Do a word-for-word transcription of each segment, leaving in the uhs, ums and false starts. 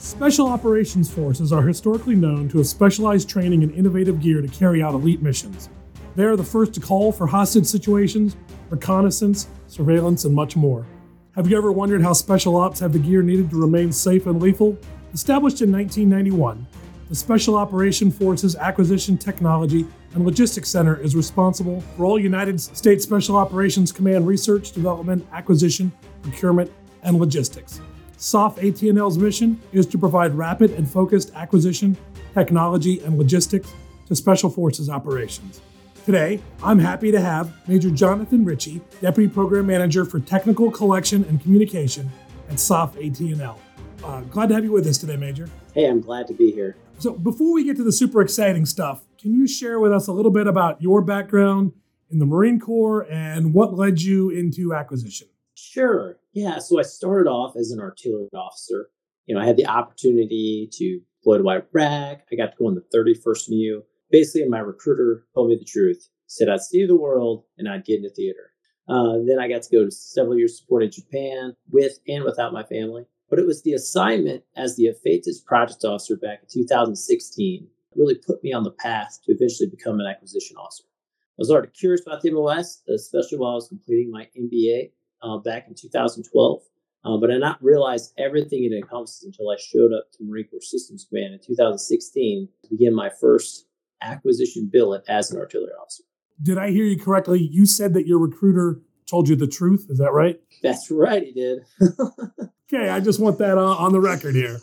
Special Operations Forces are historically known to have specialized training and innovative gear to carry out elite missions. They are the first to call for hostage situations, reconnaissance, surveillance, and much more. Have you ever wondered how Special Ops have the gear needed to remain safe and lethal? Established in nineteen ninety-one, the Special Operations Forces Acquisition Technology and Logistics Center is responsible for all United States Special Operations Command research, development, acquisition, procurement, and logistics. S O F A T N L's mission is to provide rapid and focused acquisition, technology, and logistics to Special Forces operations. Today, I'm happy to have Major Jonathan Ritchie, Deputy Program Manager for Technical Collection and Communication at S O F A T N L. Uh, glad to have you with us today, Major. Hey, I'm glad to be here. So before we get to the super exciting stuff, can you share with us a little bit about your background in the Marine Corps and what led you into acquisition? Sure. Yeah. So I started off as an artillery officer. You know, I had the opportunity to deploy to Iraq. I got to go in the thirty-first M U. Basically, my recruiter told me the truth. He said I'd see the world and I'd get into theater. Uh, then I got to go to several years supporting Japan with and without my family. But it was the assignment as the AFATIS project officer back in two thousand sixteen that really put me on the path to eventually become an acquisition officer. I was already curious about the M O S, especially while I was completing my M B A uh, back in two thousand twelve. Uh, but I did not realize everything it encompassed until I showed up to Marine Corps Systems Command in two thousand sixteen to begin my first acquisition billet as an artillery officer. Did I hear you correctly? You said that your recruiter told you the truth. Is that right? That's right, he did. Okay, I just want that uh, on the record here.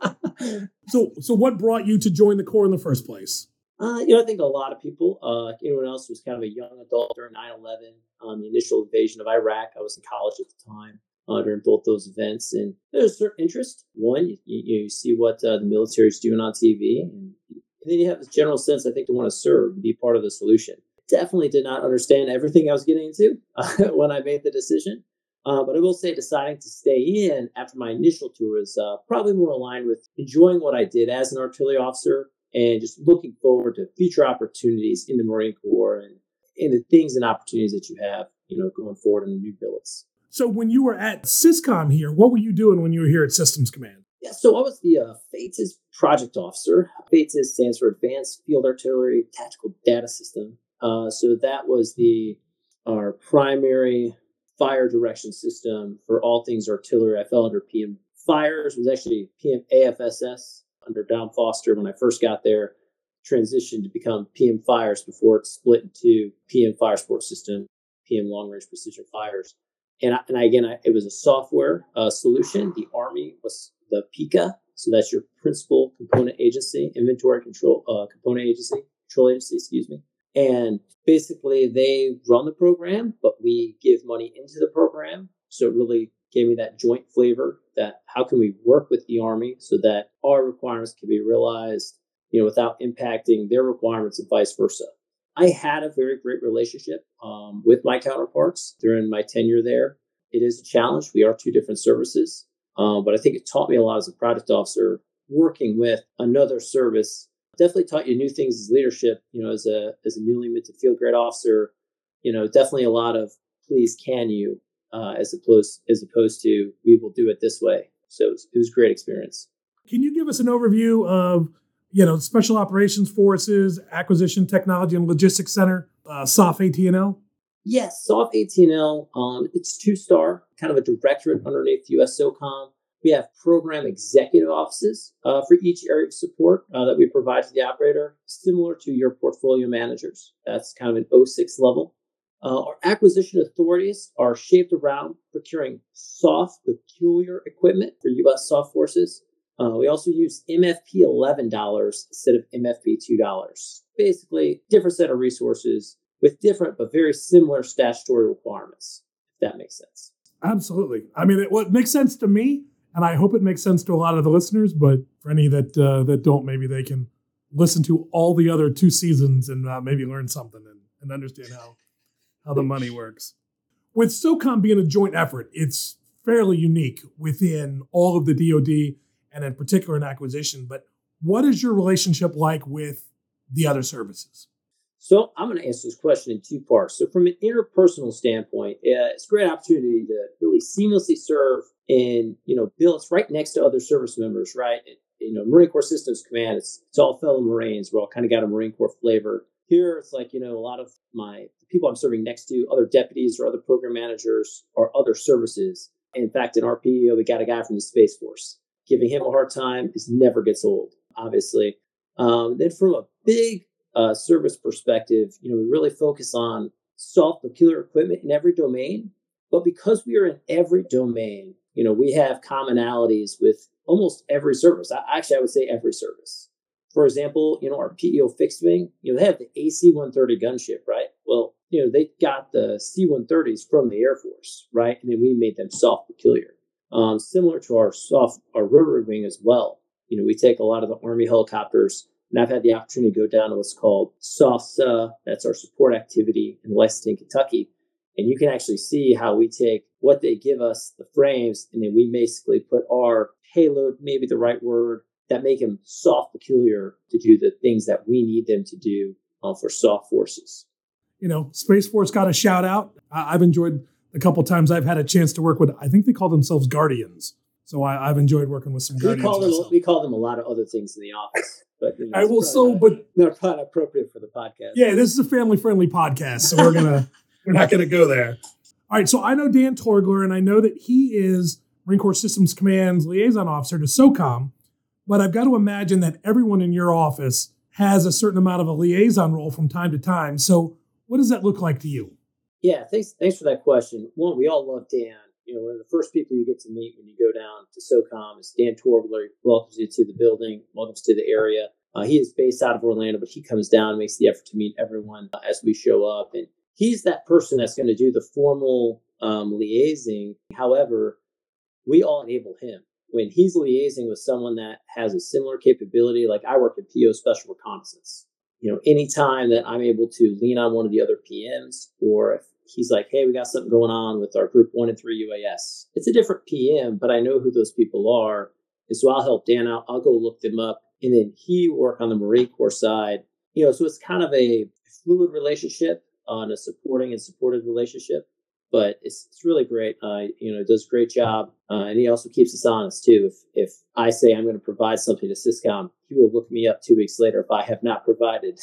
so, so what brought you to join the Corps in the first place? Uh, you know, I think a lot of people, uh, like anyone else, was kind of a young adult during nine eleven, um, the initial invasion of Iraq. I was in college at the time uh, during both those events, and there's a certain interest. One, you, you, you see what uh, the military is doing on T V, and, and then you have this general sense, I think, to want to serve and be part of the solution. Definitely did not understand everything I was getting into uh, when I made the decision. Uh, but I will say deciding to stay in after my initial tour is uh, probably more aligned with enjoying what I did as an artillery officer and just looking forward to future opportunities in the Marine Corps and in the things and opportunities that you have, you know, going forward in the new billets. So when you were at SysCom here, what were you doing when you were here at Systems Command? Yeah, so I was the uh, FATIS project officer. FATIS stands for Advanced Field Artillery Tactical Data System. Uh, so that was the our primary fire direction system for all things artillery. I fell under P M Fires, was actually P M A F S S under Don Foster when I first got there, transitioned to become P M Fires before it split into P M Fire Support System, P M Long Range Precision Fires. And, I, and I, again, I, it was a software uh, solution. The Army was the P C A, so that's your Principal Component Agency, Inventory Control uh, Component Agency, Control Agency, excuse me. And basically, they run the program, but we give money into the program. So it really gave me that joint flavor that how can we work with the Army so that our requirements can be realized, you know, without impacting their requirements and vice versa. I had a very great relationship um, with my counterparts during my tenure there. It is a challenge. We are two different services, um, but I think it taught me a lot as a project officer working with another service. Definitely taught you new things as leadership, you know, as a as a newly minted field grade officer, you know, definitely a lot of please can you, uh, as opposed as opposed to we will do it this way. So it was, it was a great experience. Can you give us an overview of, you know, Special Operations Forces, Acquisition Technology and Logistics Center, uh, S O F A T N L? Yes, S O F A T N L, um, it's two-star, kind of a directorate underneath U S SOCOM. We have program executive offices uh, for each area of support uh, that we provide to the operator, similar to your portfolio managers. That's kind of an oh six level. Uh, our acquisition authorities are shaped around procuring soft, peculiar equipment for U S S O F forces. Uh, we also use M F P eleven dollars instead of M F P two dollars. Basically, different set of resources with different but very similar statutory requirements, if that makes sense. Absolutely. I mean, it, well, it makes sense to me. And I hope it makes sense to a lot of the listeners, but for any that uh, that don't, maybe they can listen to all the other two seasons and uh, maybe learn something and, and understand how, how the money works. With SOCOM being a joint effort, it's fairly unique within all of the D O D and in particular in acquisition. But what is your relationship like with the other services? So I'm going to answer this question in two parts. So from an interpersonal standpoint, uh, it's a great opportunity to really seamlessly serve And, you know, Bill, it's right next to other service members, right? It, you know, Marine Corps Systems Command, it's, it's all fellow Marines. We're all kind of got a Marine Corps flavor. Here, it's like, you know, a lot of my the people I'm serving next to, other deputies or other program managers or other services. In fact, in our P E O, we got a guy from the Space Force. Giving him a hard time is never gets old, obviously. Um, then from a big uh, service perspective, you know, we really focus on soft peculiar equipment in every domain. But because we are in every domain, you know, we have commonalities with almost every service. I, actually, I would say every service. For example, you know, our P E O fixed wing, you know, they have the A C one thirty gunship, right? Well, you know, they got the C one thirties from the Air Force, right? And then we made them soft peculiar. Um, similar to our soft, our rotary wing as well. You know, we take a lot of the Army helicopters, and I've had the opportunity to go down to what's called SOFSA, that's our support activity in Lexington, Kentucky. And you can actually see how we take what they give us, the frames, and then we basically put our payload, maybe the right word, that make them soft peculiar to do the things that we need them to do uh, for soft forces. You know, Space Force got a shout out. I- I've enjoyed the couple times I've had a chance to work with, I think they call themselves Guardians. So I, I've enjoyed working with some we Guardians. Call them, myself. we call them a lot of other things in the office. But you know, I will so, not, but they're not appropriate for the podcast. Yeah, this is a family-friendly podcast, so we're gonna we're not gonna go there. All right, so I know Dan Torgler, and I know that he is Marine Corps Systems Command's liaison officer to SOCOM, but I've got to imagine that everyone in your office has a certain amount of a liaison role from time to time. So what does that look like to you? Yeah, thanks Thanks for that question. One, we all love Dan. You know, one of the first people you get to meet when you go down to SOCOM is Dan Torgler. He welcomes you to the building, welcomes to the area. Uh, he is based out of Orlando, but he comes down and makes the effort to meet everyone uh, as we show up. And he's that person that's going to do the formal um, liaising. However, we all enable him. When he's liaising with someone that has a similar capability, like I work at P O Special Reconnaissance, you know, anytime that I'm able to lean on one of the other P Ms, or if he's like, hey, we got something going on with our group one and three U A S. It's a different P M, but I know who those people are. And so I'll help Dan out. I'll go look them up. And then he will work on the Marine Corps side. You know, so it's kind of a fluid relationship on a supporting and supported relationship. But it's it's really great. Uh, you know, does a great job. Uh, and he also keeps us honest, too. If if I say I'm going to provide something to SysCom, he will look me up two weeks later if I have not provided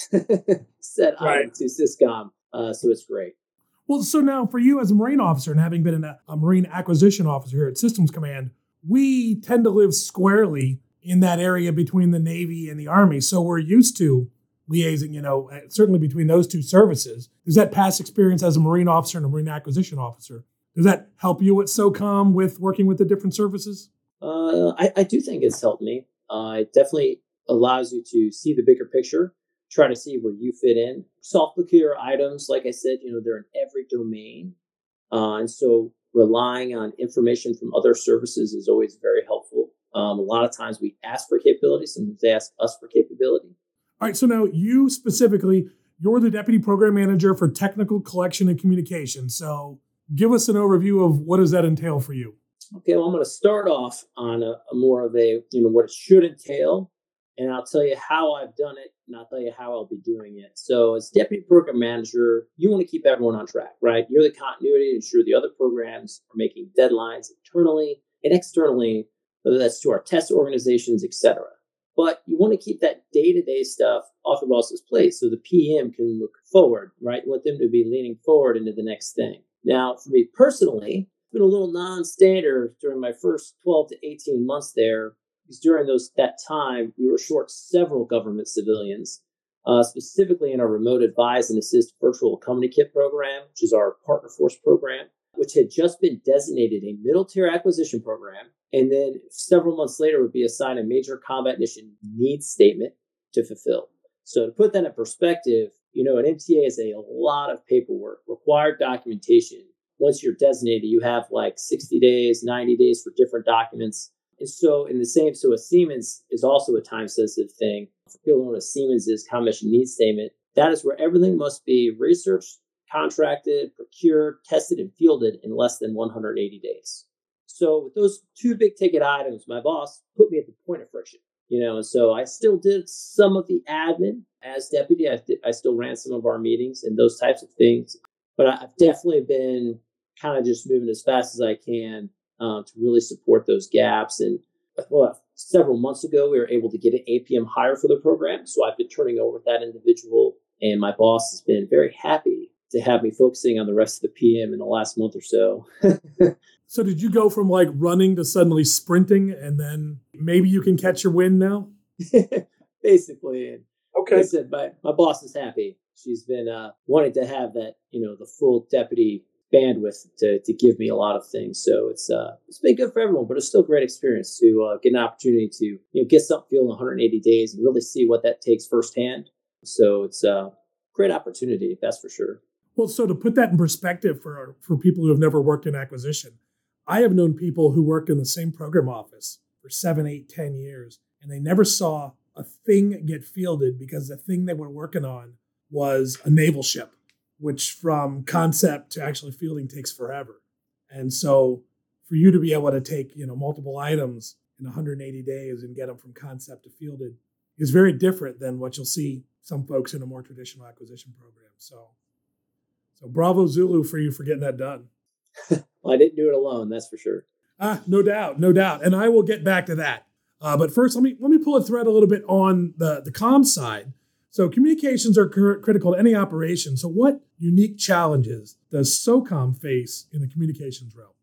said Right. item to SysCom. Uh, so it's great. Well, so now for you as a Marine officer and having been a, a Marine acquisition officer here at Systems Command, we tend to live squarely in that area between the Navy and the Army. So we're used to liaising, you know, certainly between those two services. Does that past experience as a Marine officer and a Marine acquisition officer, does that help you at SOCOM with working with the different services? Uh, I, I do think it's helped me. Uh, it definitely allows you to see the bigger picture, try to see where you fit in. Soft peculiar items, like I said, you know, they're in every domain. Uh, and so relying on information from other services is always very helpful. Um, a lot of times we ask for capability, sometimes they ask us for capability. All right, so now you specifically, you're the Deputy Program Manager for Technical Collection and Communication. So give us an overview of what does that entail for you? Okay, well, I'm going to start off on a, a more of a, you know, what it should entail, and I'll tell you how I've done it, and I'll tell you how I'll be doing it. So as Deputy Program Manager, you want to keep everyone on track, right? You're the continuity to ensure the other programs are making deadlines internally and externally, whether that's to our test organizations, et cetera. But you want to keep that day-to-day stuff off the boss's plate so the P M can look forward, right? You want them to be leaning forward into the next thing. Now, for me personally, it's been a little non-standard during my first twelve to eighteen months there, because during those that time, we were short several government civilians, uh, specifically in our Remote Advise and Assist Virtual Company Kit program, which is our partner force program, which had just been designated a military acquisition program. And then several months later would be assigned a major combat mission needs statement to fulfill. So to put that in perspective, you know, an M T A is a lot of paperwork, required documentation. Once you're designated, you have like sixty days, ninety days for different documents. And so in the same, so a Siemens is also a time sensitive thing. For people who know what Siemens is, combat mission needs statement, that is where everything must be researched, contracted, procured, tested, and fielded in less than one hundred eighty days. So with those two big ticket items, my boss put me at the point of friction, you know, and so I still did some of the admin as deputy. I, th- I still ran some of our meetings and those types of things, but I've definitely been kind of just moving as fast as I can uh, to really support those gaps. And well, several months ago, we were able to get an A P M hire for the program. So I've been turning over that individual, and my boss has been very happy to have me focusing on the rest of the P M in the last month or so. So did you go from like running to suddenly sprinting, and then maybe you can catch your wind now? Basically. And okay. Like I said, my, my boss is happy. She's been uh, wanting to have that, you know, the full deputy bandwidth to to give me a lot of things. So it's uh it's been good for everyone, but it's still a great experience to uh, get an opportunity to, you know, get something feel in one hundred eighty days and really see what that takes firsthand. So it's a great opportunity, that's for sure. Well, so to put that in perspective for for people who have never worked in acquisition, I have known people who worked in the same program office for seven, eight, ten years, and they never saw a thing get fielded because the thing they were working on was a naval ship, which from concept to actually fielding takes forever. And so for you to be able to take, you know, multiple items in one hundred eighty days and get them from concept to fielded is very different than what you'll see some folks in a more traditional acquisition program. So, so bravo Zulu for you for getting that done. Well, I didn't do it alone, that's for sure. Ah, no doubt, no doubt. And I will get back to that. Uh, but first, let me let me pull a thread a little bit on the, the comm side. So communications are cr- critical to any operation. So what unique challenges does SOCOM face in the communications realm?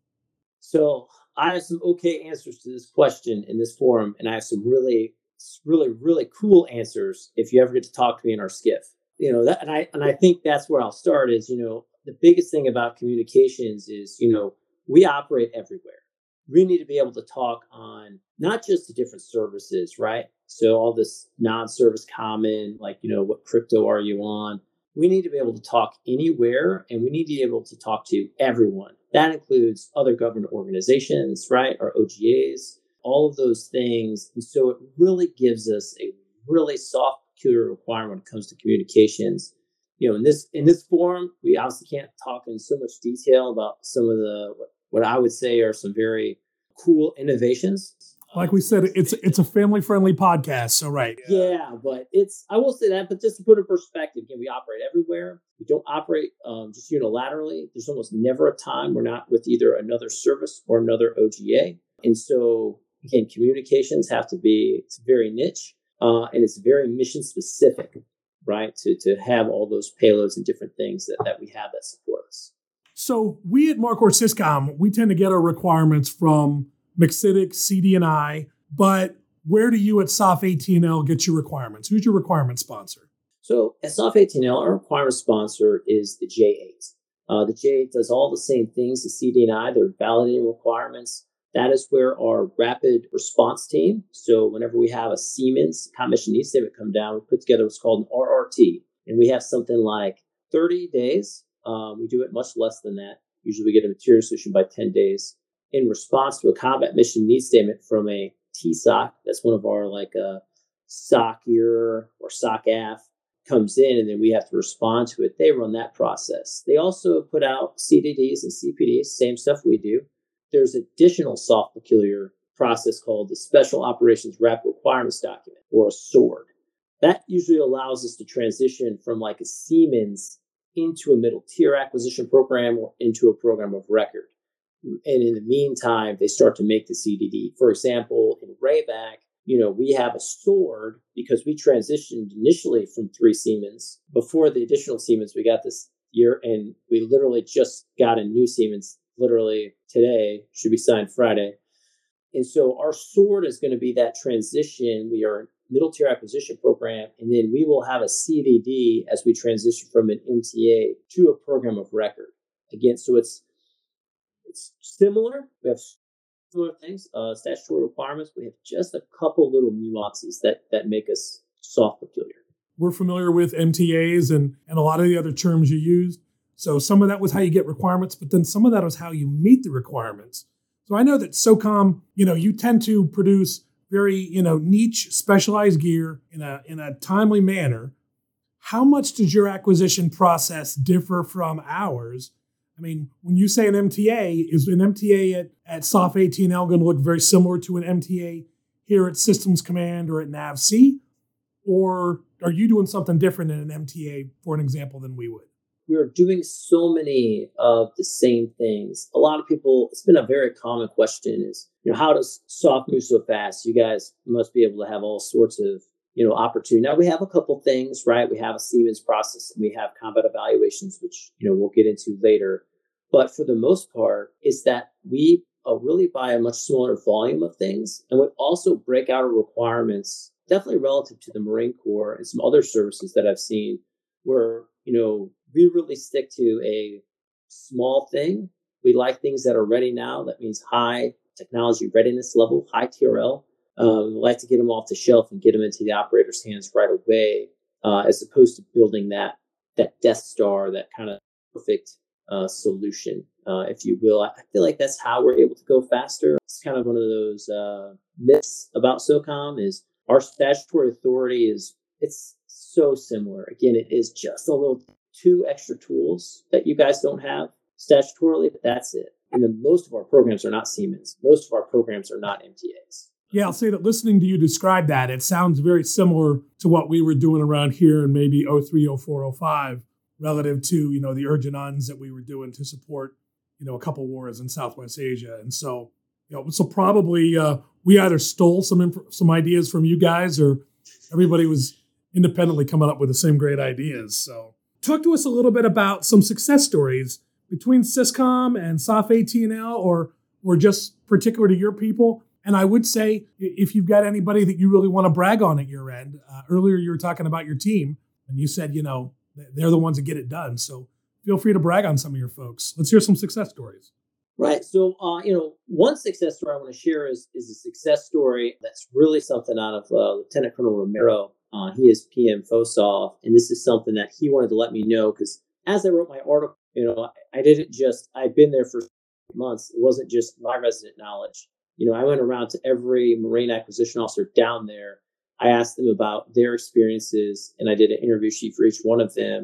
So I have some okay answers to this question in this forum, and I have some really, really, really cool answers if you ever get to talk to me in our skiff. You know, that, and I and I think that's where I'll start is, you know, the biggest thing about communications is, you know, we operate everywhere. We need to be able to talk on not just the different services, right? So all this non-service common, like, you know, what crypto are you on? We need to be able to talk anywhere, and we need to be able to talk to everyone. That includes other government organizations, right? Our O G As, all of those things. And so it really gives us a really soft, peculiar requirement when it comes to communications. You know, in this in this forum, we obviously can't talk in so much detail about some of the what, what I would say are some very cool innovations. Like we said, it's it's a family-friendly podcast, so right. Yeah, but it's, I will say that, but just to put in perspective, again, we operate everywhere. We don't operate um, just unilaterally. There's almost never a time we're not with either another service or another O G A. And so, again, communications have to be, it's very niche, uh, and it's very mission-specific, right, to, to have all those payloads and different things that, that we have that support us. So we at Marcor Syscom, we tend to get our requirements from McCitic, C D and I, but where do you at S O F A T and L get your requirements? Who's your requirement sponsor? So at S O F A T and L, our requirement sponsor is the J eight. Uh, the J eight does all the same things as C D and I. They're validating requirements. That is where our rapid response team, so whenever we have a Siemens Comm Mission Needs Statement come down, we put together what's called an R R T, and we have something like thirty days. Um, we do it much less than that. Usually we get a material solution by ten days. In response to a combat mission needs statement from a T S O C, that's one of our like a S O C E R or S O C A F, comes in, and then we have to respond to it. They run that process. They also put out C D Ds and C P Ds, same stuff we do. There's additional soft peculiar process called the Special Operations Rapid Requirements Document, or a SORD. That usually allows us to transition from like a Siemens into a middle tier acquisition program or into a program of record. And in the meantime, they start to make the C D D. For example, in Rayback, you know, we have a SORD because we transitioned initially from three Siemens. Before the additional Siemens we got this year, and we literally just got a new Siemens literally today, should be signed Friday. And so our SORD is going to be that transition. We are a middle tier acquisition program, and then we will have a C D D as we transition from an M T A to a program of record. Again, so it's It's similar. We have similar things, uh, statutory requirements. We have just a couple little nuances that that make us soft peculiar. We're familiar with M T As and, and a lot of the other terms you used. So some of that was how you get requirements, but then some of that was how you meet the requirements. So I know that SOCOM, you know, you tend to produce very, you know, niche, specialized gear in a in a timely manner. How much does your acquisition process differ from ours? I mean, when you say an M T A, is an M T A at, at S O F A T and L going to look very similar to an M T A here at Systems Command or at NAVSEA? Or are you doing something different in an M T A, for an example, than we would? we're doing so many of the same things. A lot of people, it's been a very common question is, you know, how does soft move so fast? You guys must be able to have all sorts of, you know, opportunity. Now we have a couple things, right? We have a Siemens process and we have combat evaluations, which, you know, we'll get into later. But for the most part, is that we uh, really buy a much smaller volume of things. And we also break out our requirements, definitely relative to the Marine Corps and some other services that I've seen where, you know, we really stick to a small thing. We like things that are ready now. That means high technology readiness level, high T R L. Um, we like to get them off the shelf and get them into the operator's hands right away, uh, as opposed to building that that Death Star, that kind of perfect uh, solution, uh, if you will. I feel like that's how we're able to go faster. It's kind of one of those uh, myths about SOCOM is our statutory authority is it's so similar. Again, it is just a little two extra tools that you guys don't have statutorily, but that's it. And then most of our programs are not Siemens. Most of our programs are not M T As. Yeah, I'll say that listening to you describe that, it sounds very similar to what we were doing around here in maybe oh three, oh four, oh five, relative to, you know, the Urgenuns that we were doing to support, you know, a couple wars in Southwest Asia. And so, you know, so probably uh, we either stole some imp- some ideas from you guys or everybody was independently coming up with the same great ideas. So talk to us a little bit about some success stories between Syscom and S O F A T and L or or just particular to your people. And I would say if you've got anybody that you really want to brag on at your end, uh, earlier you were talking about your team and you said, you know, they're the ones that get it done. So feel free to brag on some of your folks. Let's hear some success stories. Right. So, uh, you know, one success story I want to share is, is a success story that's really something out of uh, Lieutenant Colonel Romero. Uh, he is P M FOSOF. And this is something that he wanted to let me know because as I wrote my article, you know, I, I didn't just, I'd been there for months. It wasn't just my resident knowledge. You know, I went around to every Marine acquisition officer down there. I asked them about their experiences, and I did an interview sheet for each one of them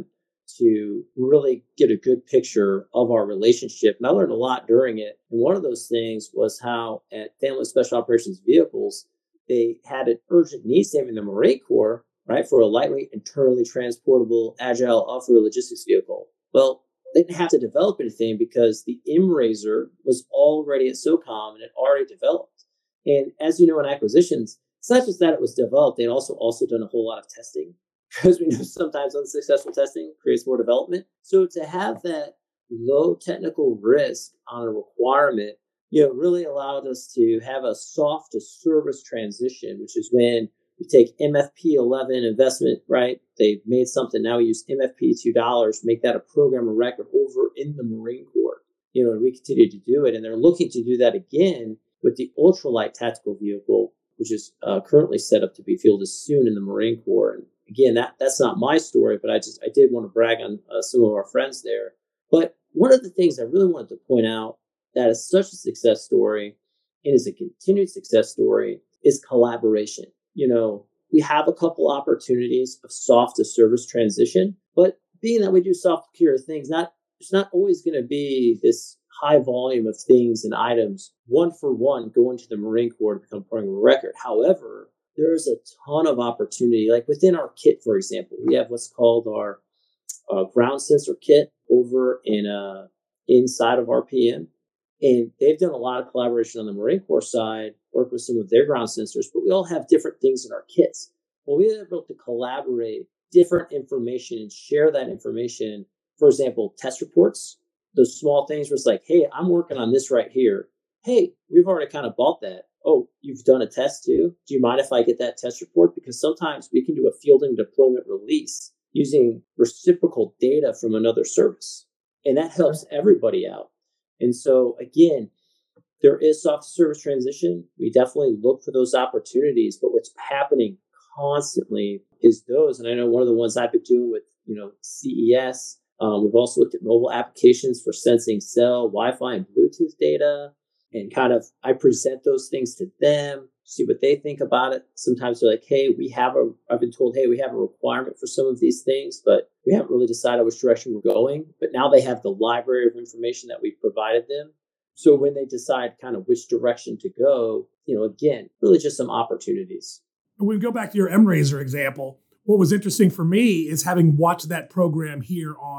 to really get a good picture of our relationship. And I learned a lot during it. And one of those things was how at Family Special Operations Vehicles, they had an urgent need statement in the Marine Corps, right, for a lightweight, internally transportable, agile off-road logistics vehicle. Well, they didn't have to develop anything because the M RZR was already at SOCOM and it already developed. And as you know, in acquisitions, it's not just that it was developed, they'd also also done a whole lot of testing because we know sometimes unsuccessful testing creates more development. So to have that low technical risk on a requirement, you know, really allowed us to have a soft to service transition, which is when we take M F P eleven investment, right? They made something. Now we use M F P two dollars, make that a program of record over in the Marine Corps. You know, and we continue to do it. And they're looking to do that again with the ultralight tactical vehicle, which is uh, currently set up to be fielded soon in the Marine Corps. And again, that that's not my story, but I just I did want to brag on uh, some of our friends there. But one of the things I really wanted to point out that is such a success story and is a continued success story is collaboration. You know, we have a couple opportunities of soft to service transition, but being that we do soft procure things, not it's not always going to be this high volume of things and items one for one going to the Marine Corps to become part of a record. However, there's a ton of opportunity. Like within our kit, for example, we have what's called our uh, ground sensor kit over in uh, inside of R P M. And they've done a lot of collaboration on the Marine Corps side, work with some of their ground sensors, but we all have different things in our kits. Well, we're able to collaborate different information and share that information. For example, test reports, those small things where it's like, hey, I'm working on this right here. Hey, we've already kind of bought that. Oh, you've done a test too? Do you mind if I get that test report? Because sometimes we can do a fielding deployment release using reciprocal data from another service. And that helps everybody out. And so, again, there is soft service transition. We definitely look for those opportunities, but what's happening constantly is those. And I know one of the ones I've been doing with, you know, C E S, um, we've also looked at mobile applications for sensing cell, Wi-Fi, and Bluetooth data. And kind of, I present those things to them, see what they think about it. Sometimes they're like, hey, we have a, I've been told, hey, we have a requirement for some of these things, but we haven't really decided which direction we're going. But now they have the library of information that we've provided them. So when they decide kind of which direction to go, you know, again, really just some opportunities. When we go back to your M RZR example, what was interesting for me is having watched that program here on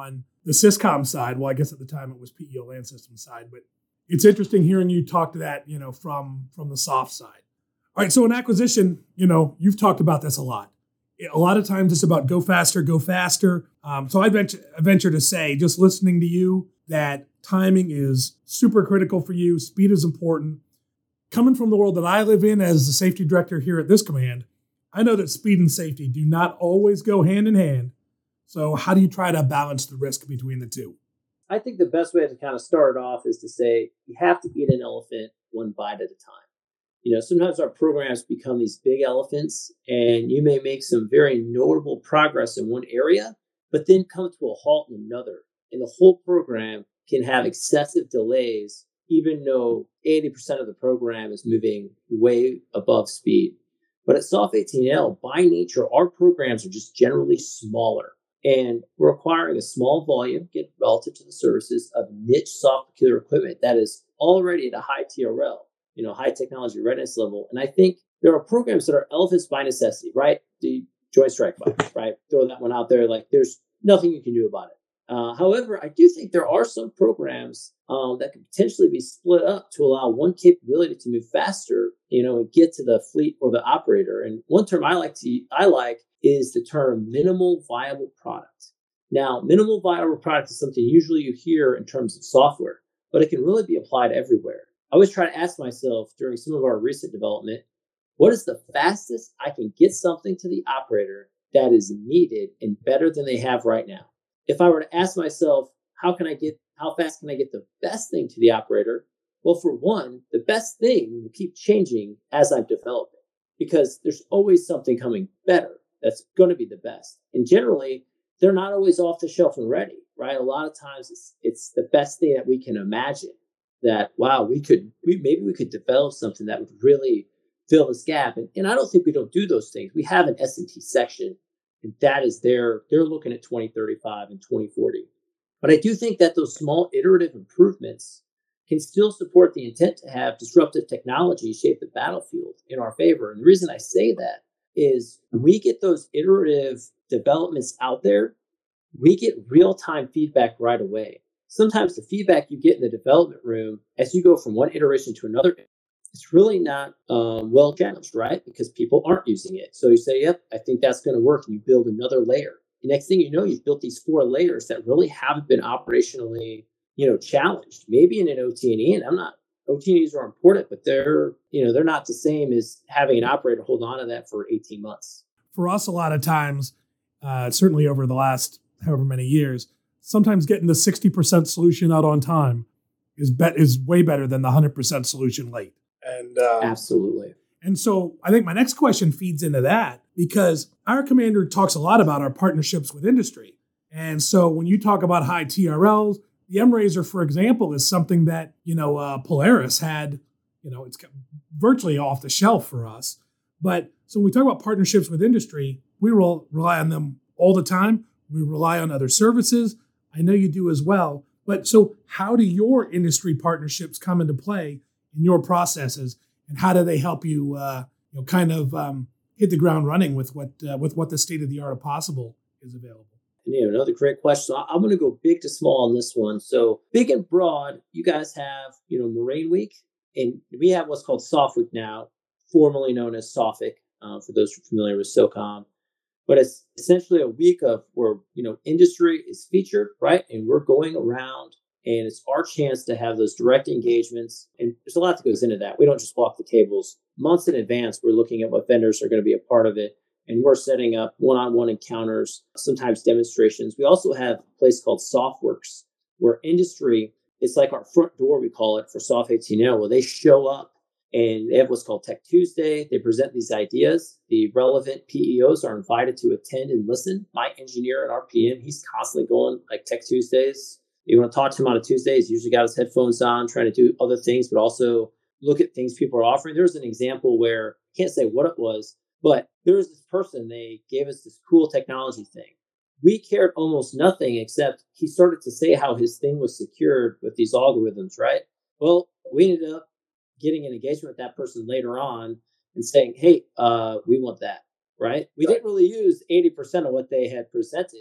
the Syscom side. Well, I guess at the time it was P E O Land Systems side, but it's interesting hearing you talk to that, you know, from from the soft side. All right, so in acquisition, you know, you've talked about this a lot. A lot of times it's about go faster, go faster. Um, so I venture, I venture to say, just listening to you, that timing is super critical for you. Speed is important. Coming from the world that I live in as the safety director here at this command, I know that speed and safety do not always go hand in hand. So how do you try to balance the risk between the two? I think the best way to kind of start off is to say you have to eat an elephant one bite at a time. You know, sometimes our programs become these big elephants, and you may make some very notable progress in one area, but then come to a halt in another. And the whole program can have excessive delays, even though eighty percent of the program is moving way above speed. But at SOF eighteen L, by nature, our programs are just generally smaller. And we're acquiring a small volume, get relative to the services, of niche soft peculiar equipment that is already at a high T R L, you know, high technology readiness level. And I think there are programs that are elephants by necessity, right? The Joint Strike Fighter, right? Throw that one out there. Like, there's nothing you can do about it. Uh, however, I do think there are some programs um, that could potentially be split up to allow one capability to move faster, you know, and get to the fleet or the operator. And one term I like to I like is the term minimal viable product. Now, minimal viable product is something usually you hear in terms of software, but it can really be applied everywhere. I always try to ask myself during some of our recent development, what is the fastest I can get something to the operator that is needed and better than they have right now? If I were to ask myself, how can I get, how fast can I get the best thing to the operator? Well, for one, the best thing will keep changing as I develop it, because there's always something coming better that's going to be the best. And generally, they're not always off the shelf and ready, right? A lot of times it's it's the best thing that we can imagine, that, wow, we could, we maybe we could develop something that would really fill this gap. And, and I don't think we don't do those things. We have an S and T section, and that is their, they're looking at twenty thirty-five and twenty forty. But I do think that those small iterative improvements can still support the intent to have disruptive technology shape the battlefield in our favor. And the reason I say that is when we get those iterative developments out there, we get real-time feedback right away. Sometimes the feedback you get in the development room as you go from one iteration to another, it's really not um, well challenged, right? Because people aren't using it. So you say, yep, I think that's going to work. And you build another layer. The next thing you know, you've built these four layers that really haven't been operationally, you know, challenged. Maybe in an O T and E, and I'm not, O T and Es are important, but they're, you know, they're not the same as having an operator hold on to that for eighteen months. For us, a lot of times, uh, certainly over the last however many years, sometimes getting the sixty percent solution out on time is bet is way better than the one hundred percent solution late. And uh, absolutely. And so I think my next question feeds into that, because our commander talks a lot about our partnerships with industry. And so when you talk about high T R Ls, the M-Razor, for example, is something that, you know, uh, Polaris had, you know, it's virtually off the shelf for us. But so when we talk about partnerships with industry, we will rely on them all the time. We rely on other services. I know you do as well. But so how do your industry partnerships come into play in your processes, and how do they help you, uh, you know, kind of um, hit the ground running with what uh, with what the state of the art of possible is available? And, you know, another great question. So I'm going to go big to small on this one. So big and broad, you guys have, you know, Marine Week, and we have what's called SOF Week now, formerly known as SOFIC, uh, for those who are familiar with SOCOM. But it's essentially a week of where, you know, industry is featured, right? And we're going around, and it's our chance to have those direct engagements. And there's a lot that goes into that. We don't just walk the tables. Months in advance, we're looking at what vendors are going to be a part of it. And we're setting up one-on-one encounters, sometimes demonstrations. We also have a place called SOFWorks, where industry, it's like our front door, we call it, for SOF eighteen L, where they show up and they have what's called Tech Tuesday. They present these ideas. The relevant P E Os are invited to attend and listen. My engineer at R P M, he's constantly going like Tech Tuesdays. You want to talk to him on a Tuesday, he's usually got his headphones on, trying to do other things, but also look at things people are offering. There's an example where, I can't say what it was, but there was this person, they gave us this cool technology thing. We cared almost nothing, except he started to say how his thing was secured with these algorithms, right? Well, we ended up getting an engagement with that person later on and saying, hey, uh, we want that, right? We didn't really use eighty percent of what they had presented,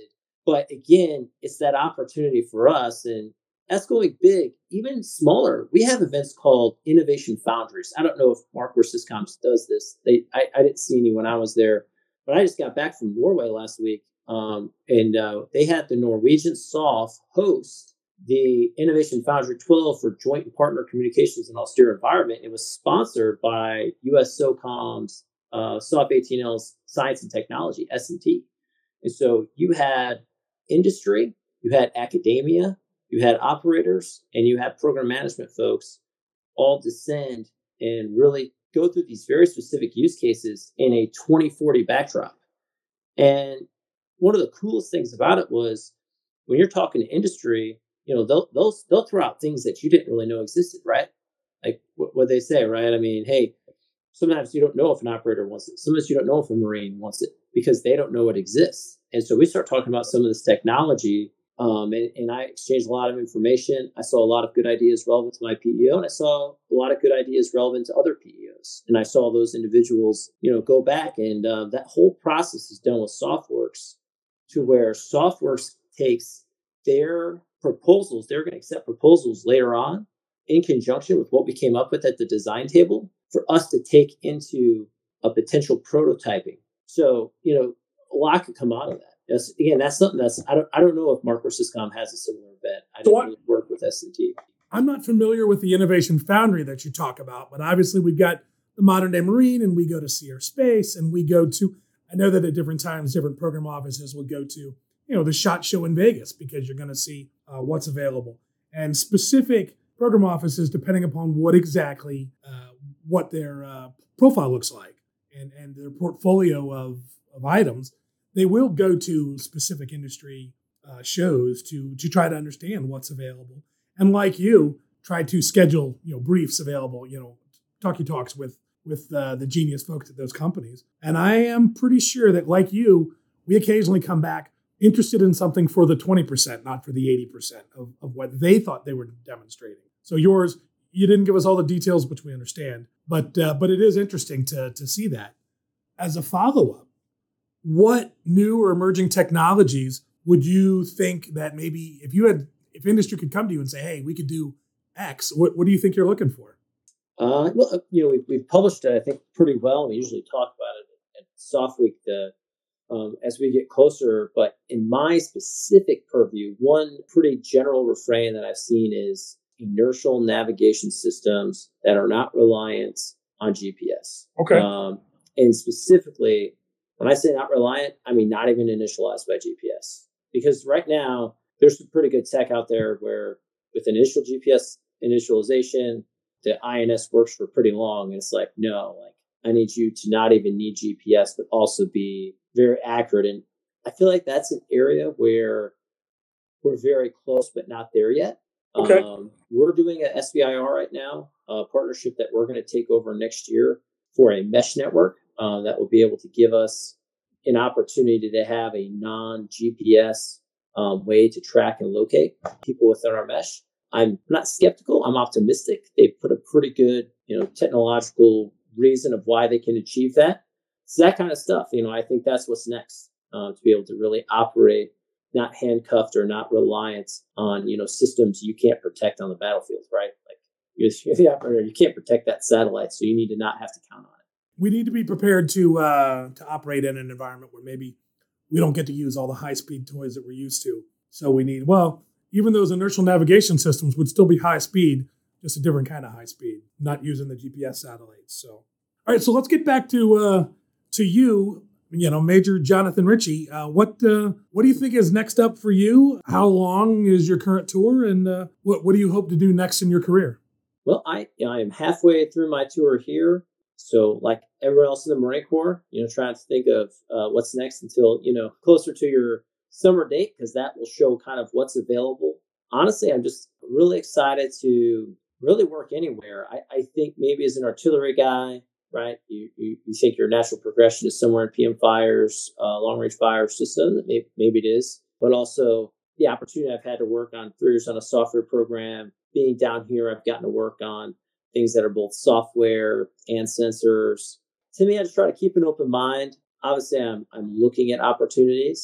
But again, it's that opportunity for us. And that's going big, even smaller. We have events called Innovation Foundries. I don't know if Mark or Syscoms does this. They, I, I didn't see any when I was there, but I just got back from Norway last week, um, and uh, they had the Norwegian S O F host the Innovation Foundry twelve for Joint and Partner Communications in Austere Environment. It was sponsored by U S SOCOM's uh, S O F eighteen L's Science and Technology, S and T. And so you had industry, you had academia, you had operators, and you had program management folks all descend and really go through these very specific use cases in a twenty forty backdrop. And one of the coolest things about it was when you're talking to industry, you know, they'll they'll they'll throw out things that you didn't really know existed, right? Like what, what they say, right? I mean, hey, sometimes you don't know if an operator wants it. Sometimes you don't know if a Marine wants it because they don't know it exists. And so we start talking about some of this technology, um, and, and I exchanged a lot of information. I saw a lot of good ideas relevant to my P E O, and I saw a lot of good ideas relevant to other P E Os. And I saw those individuals, you know, go back, and uh, that whole process is done with SOFWERX, to where SOFWERX takes their proposals. They're going to accept proposals later on in conjunction with what we came up with at the design table for us to take into a potential prototyping. So, you know, a lot could come out of that. That's, again, that's something that's, I don't I don't know if Mark or Syscom has a similar event. I don't really work with S and T. I'm not familiar with the Innovation Foundry that you talk about, but obviously we've got the Modern Day Marine, and we go to Sea or Space, and we go to, I know that at different times, different program offices will go to, you know, the SHOT Show in Vegas, because you're going to see uh, what's available. And specific program offices, depending upon what exactly, uh, what their uh, profile looks like and, and their portfolio of, of items, they will go to specific industry uh, shows to to try to understand what's available. And like you, try to schedule, you know, briefs available, you know, talkie talks with with uh, the genius folks at those companies. And I am pretty sure that, like you, we occasionally come back interested in something for the twenty percent, not for the eighty percent of, of what they thought they were demonstrating. So yours, you didn't give us all the details, which we understand, but uh, but it is interesting to to see that. As a follow-up, what new or emerging technologies would you think that maybe if you had, if industry could come to you and say, hey, we could do X, what, what do you think you're looking for? Uh, well, you know, we've, we've published it, I think, pretty well. We usually talk about it at Soft Week the, um, as we get closer. But in my specific purview, one pretty general refrain that I've seen is inertial navigation systems that are not reliant on G P S. Okay. Um, and specifically, when I say not reliant, I mean not even initialized by G P S. Because right now, there's some pretty good tech out there where with initial G P S initialization, the I N S works for pretty long. And it's like, no, like I need you to not even need G P S, but also be very accurate. And I feel like that's an area where we're very close, but not there yet. Okay. Um, we're doing a S B I R right now, a partnership that we're going to take over next year for a mesh network uh, that will be able to give us an opportunity to have a non-G P S um, way to track and locate people within our mesh. I'm not skeptical. I'm optimistic. They put a pretty good, you know, technological reason of why they can achieve that. So that kind of stuff, you know, I think that's what's next uh, to be able to really operate, not handcuffed or not reliant on, you know, systems you can't protect on the battlefield, right? Like you're, you're the operator, you can't protect that satellite, so you need to not have to count on it. We need to be prepared to uh, to operate in an environment where maybe we don't get to use all the high-speed toys that we're used to. So we need, well, even those inertial navigation systems would still be high speed, just a different kind of high speed, not using the G P S satellites. So, all right, so let's get back to uh, to you, you know, Major Jonathan Ritchie. Uh, what uh, what do you think is next up for you? How long is your current tour, and uh, what what do you hope to do next in your career? Well, I you know, I am halfway through my tour here. So like everyone else in the Marine Corps, you know, trying to think of uh, what's next until, you know, closer to your summer date, because that will show kind of what's available. Honestly, I'm just really excited to really work anywhere. I, I think maybe as an artillery guy, right, you, you, you think your natural progression is somewhere in P M fires, uh, long-range fire system, maybe, maybe it is, but also the opportunity I've had to work on three years on a software program. Being down here, I've gotten to work on things that are both software and sensors. To me, I just try to keep an open mind. Obviously, I'm I'm looking at opportunities,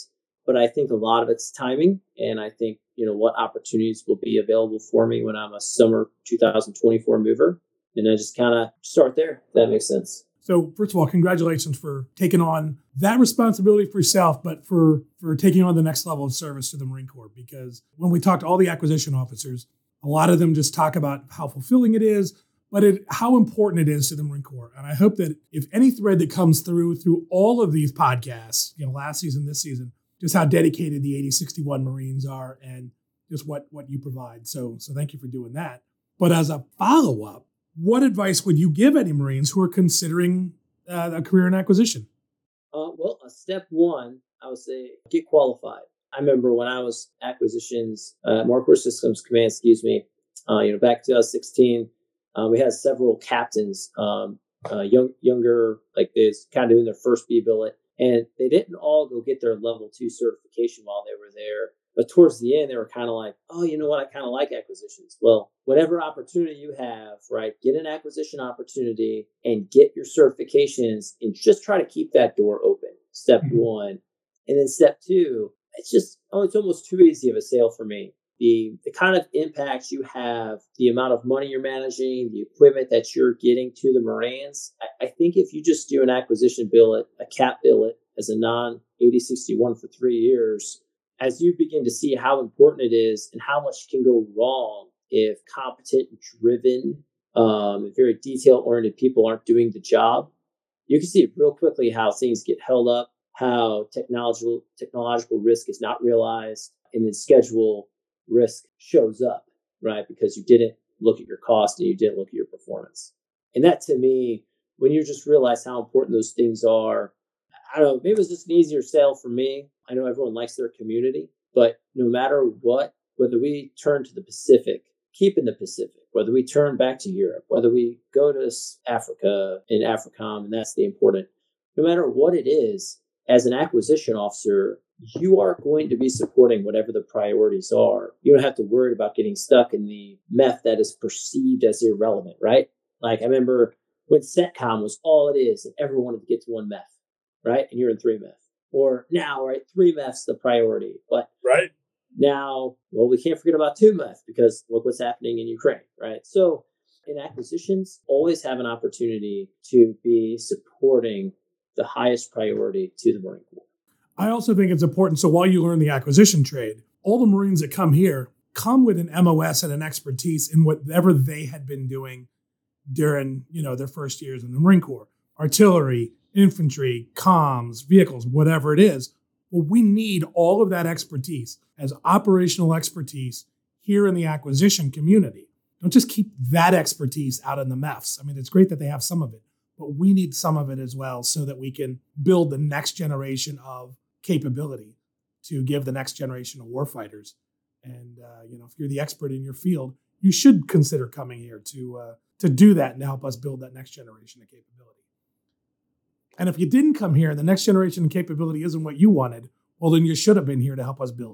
but I think a lot of it's timing. And I think, you know, what opportunities will be available for me when I'm a summer two thousand twenty-four mover. And I just kind of start there, if that makes sense. So first of all, congratulations for taking on that responsibility for yourself, but for, for taking on the next level of service to the Marine Corps. Because when we talk to all the acquisition officers, a lot of them just talk about how fulfilling it is, but it, how important it is to the Marine Corps. And I hope that if any thread that comes through, through all of these podcasts, you know, last season, this season, just how dedicated the eighty sixty-one Marines are and just what, what you provide. So, so thank you for doing that. But as a follow-up, what advice would you give any Marines who are considering uh, a career in acquisition? Uh, well, uh, step one, I would say get qualified. I remember when I was acquisitions, uh, Marine Corps Systems Command, excuse me, uh, you know, back in twenty sixteen, uh, we had several captains, um, uh, young, younger, like this, kind of doing their first B billet, and they didn't all go get their level two certification while they were there. But towards the end, they were kind of like, oh, you know what? I kind of like acquisitions. Well, whatever opportunity you have, right, get an acquisition opportunity and get your certifications and just try to keep that door open. Step mm-hmm. one. And then step two, it's just, oh, it's almost too easy of a sale for me. The, the kind of impacts you have, the amount of money you're managing, the equipment that you're getting to the Marines. I, I think if you just do an acquisition billet, a cap billet as a non eighty sixty-one for three years, as you begin to see how important it is and how much can go wrong if competent, driven, um, very detail-oriented people aren't doing the job, you can see real quickly how things get held up, how technological technological risk is not realized, and then schedule risk shows up, right? Because you didn't look at your cost and you didn't look at your performance. And that, to me, when you just realize how important those things are, I don't know, maybe it was just an easier sale for me. I know everyone likes their community, but no matter what, whether we turn to the Pacific, keep in the Pacific, whether we turn back to Europe, whether we go to Africa in AFRICOM, and that's the important, no matter what it is, as an acquisition officer, you are going to be supporting whatever the priorities are. You don't have to worry about getting stuck in the meth that is perceived as irrelevant, right? Like I remember when CENTCOM was all it is, and everyone wanted to get to one meth, right? And you're in three meth. Or now, right, three meth's the priority. But right now, well, we can't forget about two meth because look what's happening in Ukraine, right? So in acquisitions, always have an opportunity to be supporting the highest priority to the Marine Corps. I also think it's important. So while you learn the acquisition trade, all the Marines that come here come with an M O S and an expertise in whatever they had been doing during, you know, their first years in the Marine Corps. Artillery, infantry, comms, vehicles, whatever it is. Well, we need all of that expertise as operational expertise here in the acquisition community. Don't just keep that expertise out in the M E Fs. I mean, it's great that they have some of it, but we need some of it as well so that we can build the next generation of capability to give the next generation of warfighters. And, uh, you know, if you're the expert in your field, you should consider coming here to uh, to do that and to help us build that next generation of capability. And if you didn't come here and the next generation of capability isn't what you wanted, well, then you should have been here to help us build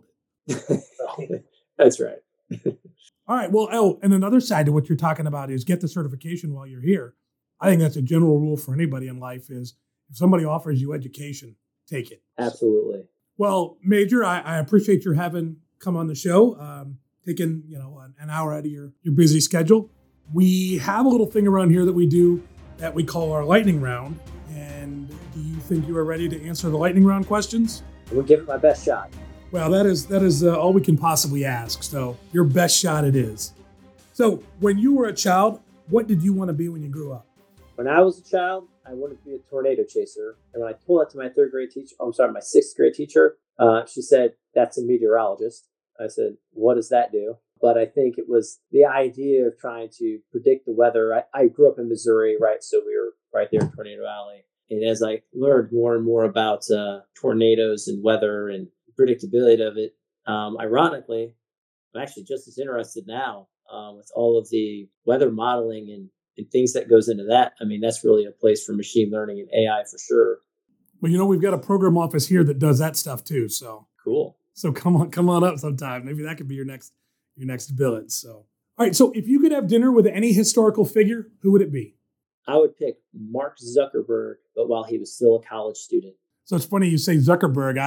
it. That's right. All right. Well, oh, and another side to what you're talking about is get the certification while you're here. I think that's a general rule for anybody in life is if somebody offers you education, take it. Absolutely. Well, Major, I, I appreciate your having come on the show, um, taking, you know, an, an hour out of your, your busy schedule. We have a little thing around here that we do that we call our lightning round. And do you think you are ready to answer the lightning round questions? We'll give it my best shot. Well, that is that is uh, all we can possibly ask. So your best shot it is. So when you were a child, what did you want to be when you grew up? When I was a child, I wanted to be a tornado chaser. And when I told that to my third grade teacher, oh, I'm sorry, my sixth grade teacher, uh, she said, that's a meteorologist. I said, what does that do? But I think it was the idea of trying to predict the weather. I, I grew up in Missouri, right? So we were right there in Tornado Alley. And as I learned more and more about uh, tornadoes and weather and predictability of it, um, ironically, I'm actually just as interested now uh, with all of the weather modeling and, and things that goes into that. I mean, that's really a place for machine learning and A I for sure. Well, you know, we've got a program office here that does that stuff too. So cool. So come on, come on up sometime. Maybe that could be your next your next billet. So, all right. So if you could have dinner with any historical figure, who would it be? I would pick Mark Zuckerberg, but while he was still a college student. So it's funny you say Zuckerberg. I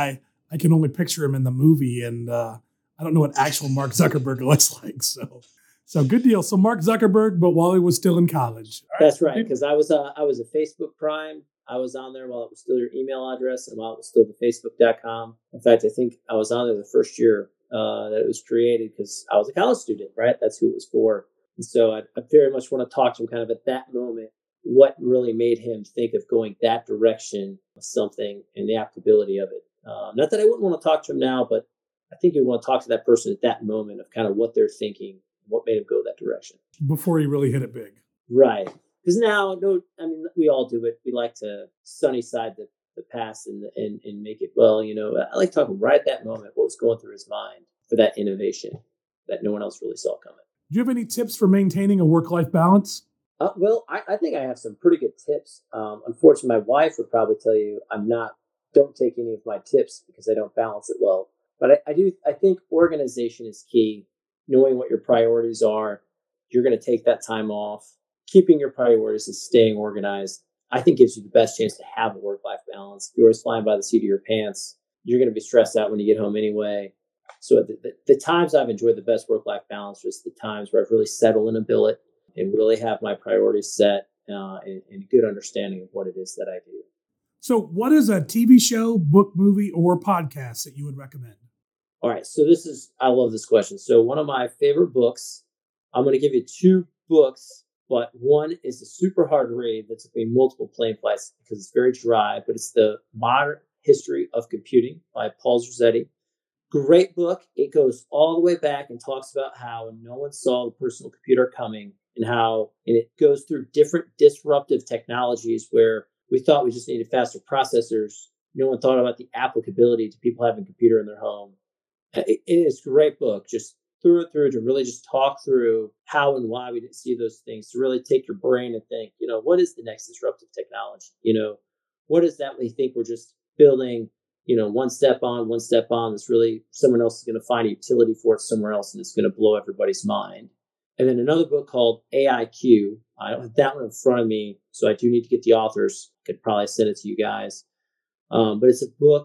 I can only picture him in the movie, and uh, I don't know what actual Mark Zuckerberg looks like. So, so good deal. So Mark Zuckerberg, but while he was still in college. That's right, because I was uh, I was a Facebook Prime. I was on there while it was still your email address and while it was still the Facebook dot com. In fact, I think I was on there the first year uh, that it was created because I was a college student, right? That's who it was for. And so I, I very much want to talk to him kind of at that moment, what really made him think of going that direction of something and the applicability of it. Um, not that I wouldn't want to talk to him now, but I think you want to talk to that person at that moment of kind of what they're thinking, what made him go that direction. Before he really hit it big. Right. Because now, no, I mean, we all do it. We like to sunny side the, the past and, and and make it, well, you know, I like talking right at that moment, what was going through his mind for that innovation that no one else really saw coming. Do you have any tips for maintaining a work-life balance? Uh, well, I, I think I have some pretty good tips. Um, unfortunately, my wife would probably tell you I'm not, don't take any of my tips because I don't balance it well. But I, I do, I think organization is key. Knowing what your priorities are, you're going to take that time off. Keeping your priorities and staying organized, I think gives you the best chance to have a work-life balance. If you're always flying by the seat of your pants, you're going to be stressed out when you get home anyway. So the, the, the times I've enjoyed the best work-life balance is the times where I've really settled in a billet and really have my priorities set uh, and, and a good understanding of what it is that I do. So what is a T V show, book, movie, or podcast that you would recommend? All right. So this is, I love this question. So one of my favorite books, I'm going to give you two books, but one is a super hard read that took me multiple plane flights because it's very dry, but it's The Modern History of Computing by Paul Zerzetti. Great book. It goes all the way back and talks about how no one saw the personal computer coming and how, and it goes through different disruptive technologies where we thought we just needed faster processors. No one thought about the applicability to people having a computer in their home. It, it is a great book, just through and through, to really just talk through how and why we didn't see those things, to really take your brain and think, you know, what is the next disruptive technology? You know, what is that we think we're just building, you know, one step on, one step on, that's really someone else is going to find a utility for it somewhere else and it's going to blow everybody's mind. And then another book called A I Q. I don't have that one in front of me, so I do need to get the authors. Could probably send it to you guys. Um, but it's a book.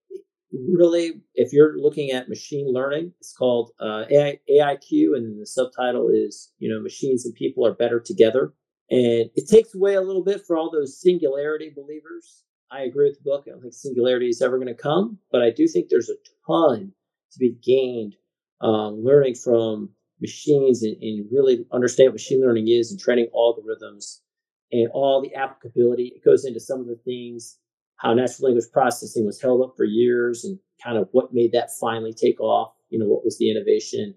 Really, if you're looking at machine learning, it's called uh, A I Q, and the subtitle is, you know, machines and people are better together. And it takes away a little bit for all those singularity believers. I agree with the book. I don't think singularity is ever going to come, but I do think there's a ton to be gained um, learning from machines and, and really understand what machine learning is and training algorithms and all the applicability. It goes into some of the things, how natural language processing was held up for years and kind of what made that finally take off, you know, what was the innovation.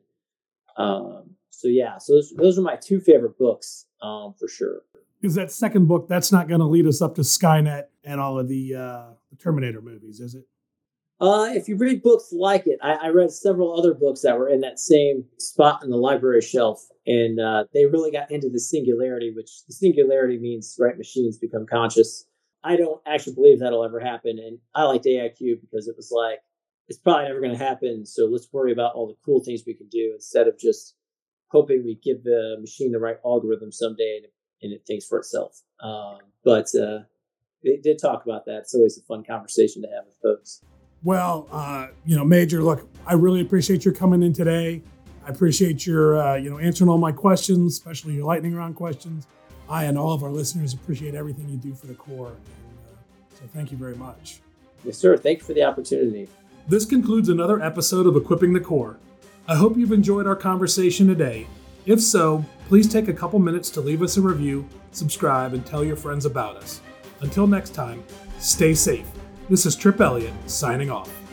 Um, so yeah, so those, those are my two favorite books um, for sure. Because that second book, that's not going to lead us up to Skynet and all of the, uh, the Terminator movies, is it? Uh, if you read books like it, I, I read several other books that were in that same spot on the library shelf, and uh, they really got into the singularity, which the singularity means, right, machines become conscious. I don't actually believe that'll ever happen, and I liked A I Q because it was like, it's probably never going to happen, so let's worry about all the cool things we can do instead of just hoping we give the machine the right algorithm someday and, and it thinks for itself. Um, but uh, they did talk about that. It's always a fun conversation to have with folks. Well, uh, you know, Major, look, I really appreciate your coming in today. I appreciate your, uh, you know, answering all my questions, especially your lightning round questions. I and all of our listeners appreciate everything you do for the Corps. And, uh, so thank you very much. Yes, sir. Thank you for the opportunity. This concludes another episode of Equipping the Corps. I hope you've enjoyed our conversation today. If so, please take a couple minutes to leave us a review, subscribe, and tell your friends about us. Until next time, stay safe. This is Trip Elliott signing off.